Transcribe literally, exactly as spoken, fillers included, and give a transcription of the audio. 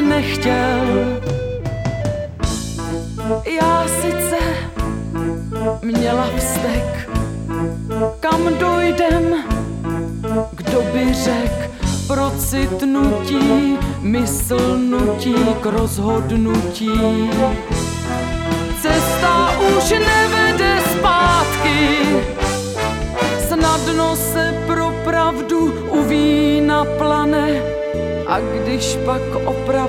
nechtěl. Já sice měla vztek, kam dojdem, kdo by řek, procitnutí, mysl nutí k rozhodnutí. Cesta už nevede zpátky, snadno se pro pravdu u vína plane, a když pak opravdu